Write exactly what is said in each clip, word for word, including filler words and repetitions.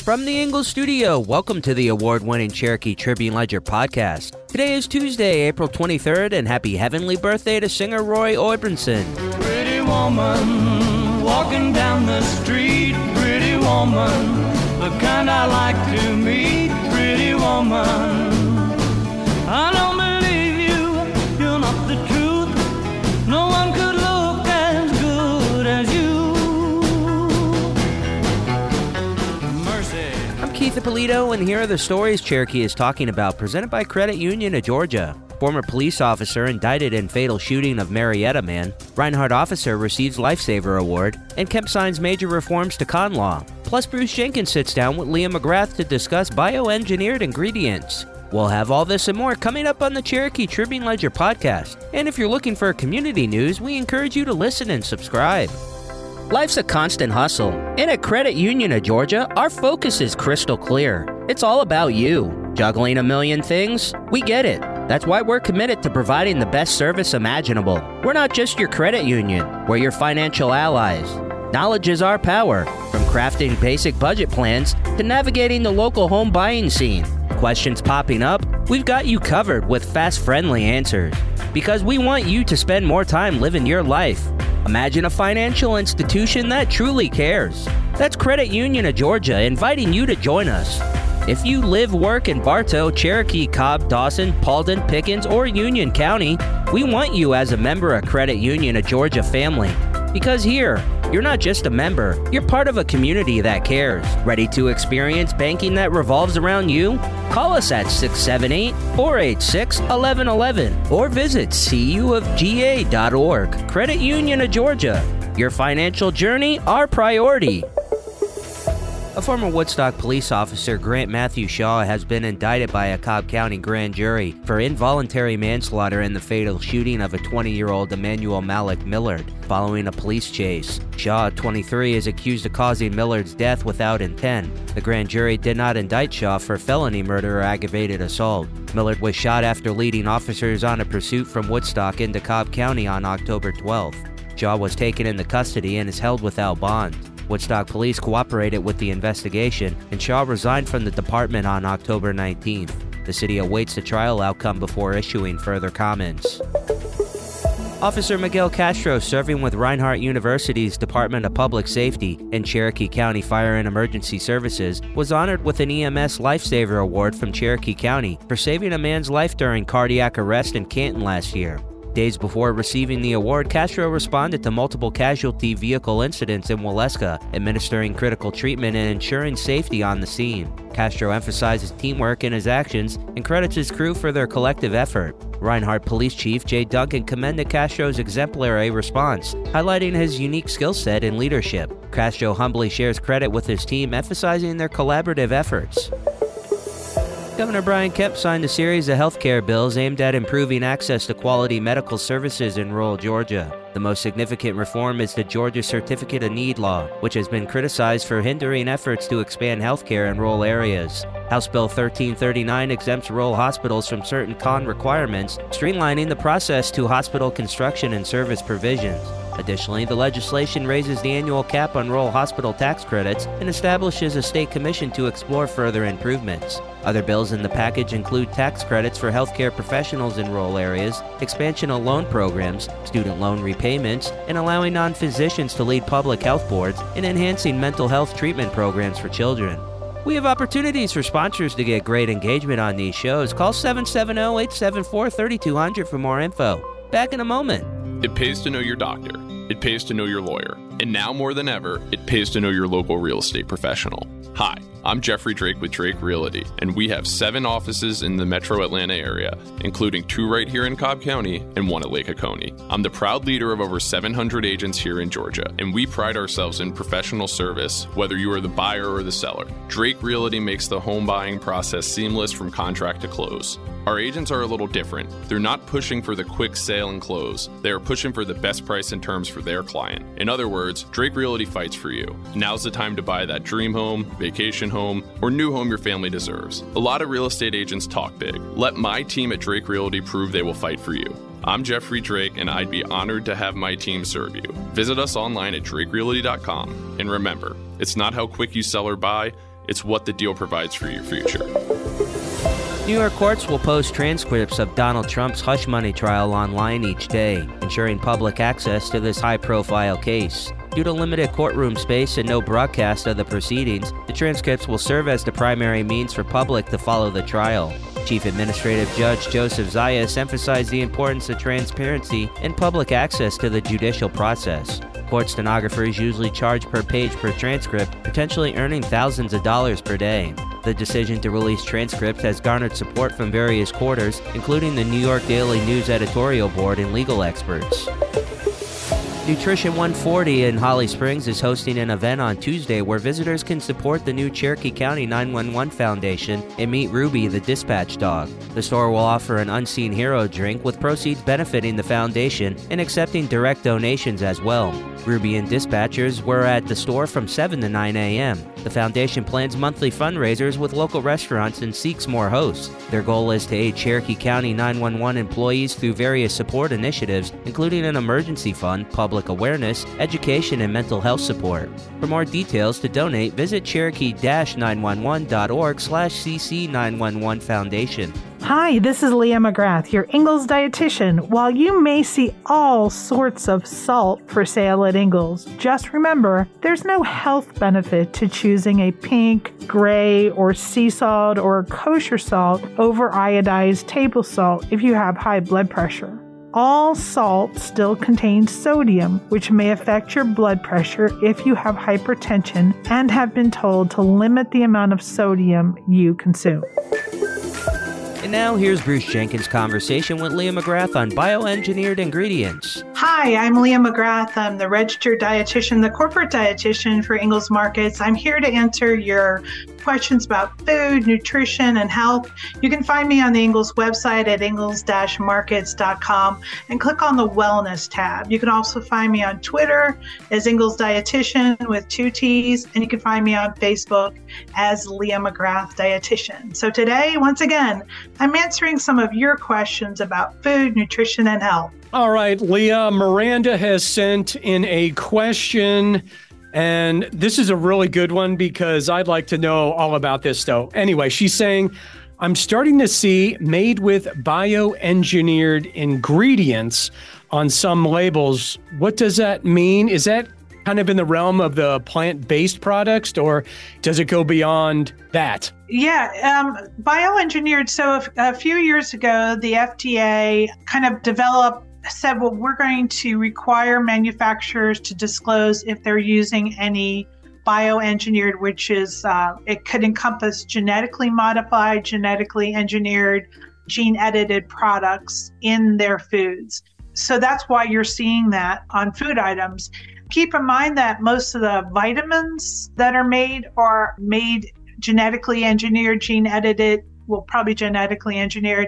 From the Ingalls studio, welcome to the award-winning Cherokee Tribune Ledger podcast. Today is Tuesday, April twenty-third, and happy heavenly birthday to singer Roy Orbison. Pretty woman, walking down the street, pretty woman, the kind I like to meet, pretty woman. I don't believe you, you're not the truth, no one could look as good as you. Keith Ippolito, and here are the stories Cherokee is talking about, presented by Credit Union of Georgia. Former police officer indicted in fatal shooting of Marietta man. Reinhardt officer receives Lifesaver Award. And Kemp signs major reforms to con law. Plus, Bruce Jenkins sits down with Leah McGrath to discuss bioengineered ingredients. We'll have all this and more coming up on the Cherokee Tribune Ledger podcast. And if you're looking for community news, we encourage you to listen and subscribe. Life's a constant hustle, and at Credit Union of Georgia, our focus is crystal clear. It's all about you. Juggling a million things? We get it. That's why we're committed to providing the best service imaginable. We're not just your credit union, we're your financial allies. Knowledge is our power, from crafting basic budget plans to navigating the local home buying scene. Questions popping up? We've got you covered with fast, friendly answers. Because we want you to spend more time living your life. Imagine a financial institution that truly cares. That's Credit Union of Georgia inviting you to join us. If you live, work in Bartow, Cherokee, Cobb, Dawson, Paulding, Pickens, or Union County, we want you as a member of Credit Union of Georgia family. Because here, you're not just a member, you're part of a community that cares. Ready to experience banking that revolves around you? Call us at six seven eight, four eight six, one one one one or visit c u of g a dot org. Credit Union of Georgia. Your financial journey, our priority. A former Woodstock police officer, Grant Matthew Shaw, has been indicted by a Cobb County grand jury for involuntary manslaughter in the fatal shooting of a twenty-year-old Emmanuel Malik Millard following a police chase. Shaw, twenty-three, is accused of causing Millard's death without intent. The grand jury did not indict Shaw for felony murder or aggravated assault. Millard was shot after leading officers on a pursuit from Woodstock into Cobb County on October twelfth. Shaw was taken into custody and is held without bond. Woodstock police cooperated with the investigation, and Shaw resigned from the department on October nineteenth. The city awaits the trial outcome before issuing further comments. Officer Miguel Castro, serving with Reinhardt University's Department of Public Safety and Cherokee County Fire and Emergency Services, was honored with an E M S Lifesaver Award from Cherokee County for saving a man's life during cardiac arrest in Canton last year. Days before receiving the award, Castro responded to multiple casualty vehicle incidents in Waleska, administering critical treatment and ensuring safety on the scene. Castro emphasizes teamwork in his actions and credits his crew for their collective effort. Reinhardt Police Chief Jay Duncan commended Castro's exemplary response, highlighting his unique skill set and leadership. Castro humbly shares credit with his team, emphasizing their collaborative efforts. Governor Brian Kemp signed a series of health care bills aimed at improving access to quality medical services in rural Georgia. The most significant reform is the Georgia Certificate of Need law, which has been criticized for hindering efforts to expand health care in rural areas. House Bill thirteen thirty-nine exempts rural hospitals from certain C O N requirements, streamlining the process to hospital construction and service provisions. Additionally, the legislation raises the annual cap on rural hospital tax credits and establishes a state commission to explore further improvements. Other bills in the package include tax credits for healthcare professionals in rural areas, expansion of loan programs, student loan repayments, and allowing non-physicians to lead public health boards, and enhancing mental health treatment programs for children. We have opportunities for sponsors to get great engagement on these shows. Call seven seven zero, eight seven four, three two zero zero for more info. Back in a moment. It pays to know your doctor. It pays to know your lawyer. And now more than ever, it pays to know your local real estate professional. Hi, I'm Jeffrey Drake with Drake Realty, and we have seven offices in the metro Atlanta area, including two right here in Cobb County and one at Lake Oconee. I'm the proud leader of over seven hundred agents here in Georgia, and we pride ourselves in professional service, whether you are the buyer or the seller. Drake Realty makes the home buying process seamless from contract to close. Our agents are a little different. They're not pushing for the quick sale and close. They are pushing for the best price and terms for their client. In other words, Drake Realty fights for you. Now's the time to buy that dream home, vacation home, or new home your family deserves. A lot of real estate agents talk big. Let my team at Drake Realty prove they will fight for you. I'm Jeffrey Drake, and I'd be honored to have my team serve you. Visit us online at drake realty dot com. And remember, it's not how quick you sell or buy, It's what the deal provides for your future. New York courts will post transcripts of Donald Trump's hush money trial online each day, ensuring public access to this high-profile case. Due to limited courtroom space and no broadcast of the proceedings, the transcripts will serve as the primary means for public to follow the trial. Chief Administrative Judge Joseph Zayas emphasized the importance of transparency and public access to the judicial process. Court stenographers usually charge per page per transcript, potentially earning thousands of dollars per day. The decision to release transcripts has garnered support from various quarters, including the New York Daily News editorial board and legal experts. Nutrition one forty in Holly Springs is hosting an event on Tuesday where visitors can support the new Cherokee County nine one one Foundation and meet Ruby, the dispatch dog. The store will offer an Unseen Hero drink with proceeds benefiting the foundation and accepting direct donations as well. Ruby and dispatchers were at the store from seven to nine a.m. The foundation plans monthly fundraisers with local restaurants and seeks more hosts. Their goal is to aid Cherokee County nine one one employees through various support initiatives, including an emergency fund, public awareness, education, and mental health support. For more details to donate, visit cherokee dash nine one one dot org slash C C nine one one Foundation. Hi, this is Leah McGrath, your Ingles dietitian. While you may see all sorts of salt for sale at Ingles, just remember there's no health benefit to choosing a pink, gray, or sea salt or kosher salt over iodized table salt if you have high blood pressure. All salt still contains sodium, which may affect your blood pressure if you have hypertension and have been told to limit the amount of sodium you consume. And now here's Bruce Jenkins' conversation with Leah McGrath on bioengineered ingredients. Hi, I'm Leah McGrath. I'm the registered dietitian, the corporate dietitian for Ingles Markets. I'm here to answer your questions about food, nutrition, and health. You can find me on the Ingles website at ingles dash markets dot com and click on the Wellness tab. You can also find me on Twitter as Ingles Dietitian with two T's, and you can find me on Facebook as Leah McGrath Dietitian. So today, once again, I'm answering some of your questions about food, nutrition, and health. All right, Leah, Miranda has sent in a question, and this is a really good one because I'd like to know all about this, though. Anyway, she's saying, I'm starting to see made with bioengineered ingredients on some labels. What does that mean? Is that kind of in the realm of the plant-based products, or does it go beyond that? Yeah, um, bioengineered. So a, a few years ago, the F D A kind of developed, said, well, we're going to require manufacturers to disclose if they're using any bioengineered, which is, uh, it could encompass genetically modified, genetically engineered, gene-edited products in their foods. So that's why you're seeing that on food items. Keep in mind that most of the vitamins that are made are made genetically engineered, gene edited, well, probably genetically engineered.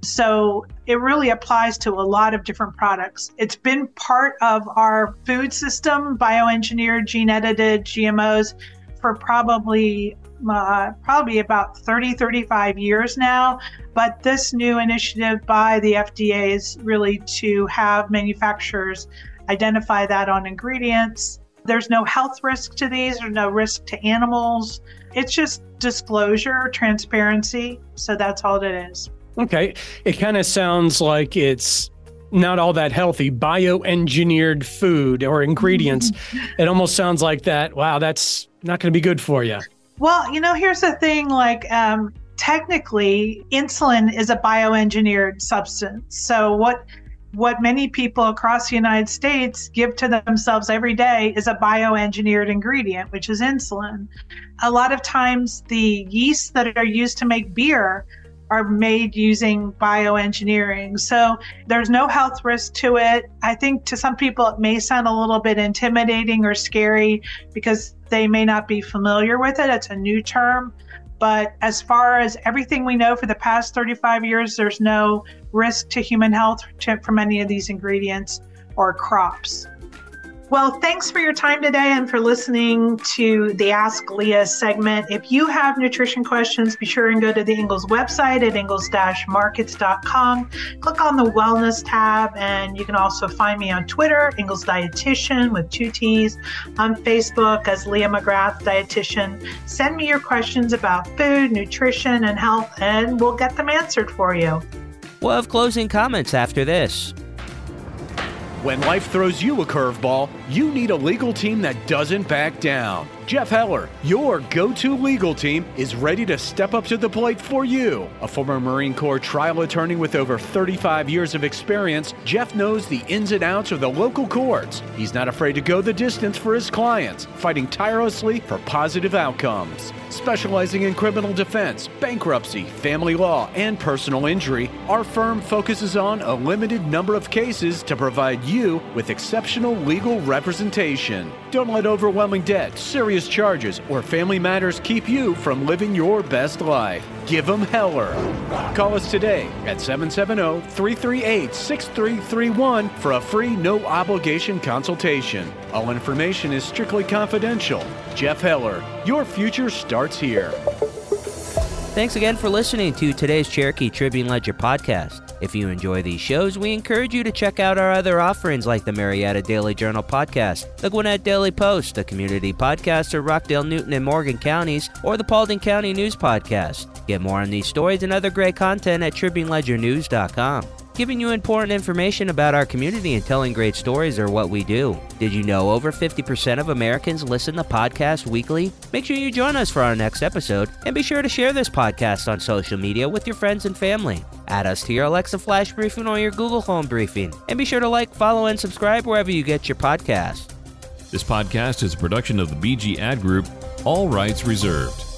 So it really applies to a lot of different products. It's been part of our food system, bioengineered, gene edited, G M Os, for probably uh, probably about thirty, thirty-five years now. But this new initiative by the F D A is really to have manufacturers identify that on ingredients. There's no health risk to these, there's no risk to animals. It's just disclosure, transparency. So that's all it is. Okay. It kind of sounds like it's not all that healthy. Bioengineered food or ingredients. It almost sounds like that. Wow, that's not going to be good for you. Well, you know, here's the thing, like, um, technically, insulin is a bioengineered substance. So what What many people across the United States give to themselves every day is a bioengineered ingredient, which is insulin. A lot of times the yeasts that are used to make beer are made using bioengineering. So there's no health risk to it. I think to some people it may sound a little bit intimidating or scary because they may not be familiar with it. It's a new term. But as far as everything we know for the past thirty-five years, there's no risk to human health from any of these ingredients or crops. Well, thanks for your time today and for listening to the Ask Leah segment. If you have nutrition questions, be sure and go to the Ingles website at ingles dash markets dot com. Click on the Wellness tab, and you can also find me on Twitter, Ingles Dietitian with two T's, on Facebook as Leah McGrath Dietitian. Send me your questions about food, nutrition, and health, and we'll get them answered for you. We'll have closing comments after this. When life throws you a curveball, you need a legal team that doesn't back down. Jeff Heller, your go-to legal team, is ready to step up to the plate for you. A former Marine Corps trial attorney with over thirty-five years of experience, Jeff knows the ins and outs of the local courts. He's not afraid to go the distance for his clients, fighting tirelessly for positive outcomes. Specializing in criminal defense, bankruptcy, family law, and personal injury, our firm focuses on a limited number of cases to provide you with exceptional legal representation. Don't let overwhelming debt, serious charges, or family matters keep you from living your best life. Give them Heller. Call us today at seven seven zero, three three eight, six three three one for a free no-obligation consultation. All information is strictly confidential. Jeff Heller, your future starts here. Thanks again for listening to today's Cherokee Tribune Ledger podcast. If you enjoy these shows, we encourage you to check out our other offerings like the Marietta Daily Journal podcast, the Gwinnett Daily Post, the community podcast of Rockdale, Newton, and Morgan counties, or the Paulding County News podcast. Get more on these stories and other great content at tribune ledger news dot com. Giving you important information about our community and telling great stories are what we do. Did you know over fifty percent of Americans listen to podcasts weekly? Make sure you join us for our next episode, and be sure to share this podcast on social media with your friends and family. Add us to your Alexa Flash Briefing or your Google Home Briefing, and be sure to like, follow, and subscribe wherever you get your podcasts. This podcast is a production of the B G Ad Group, all rights reserved.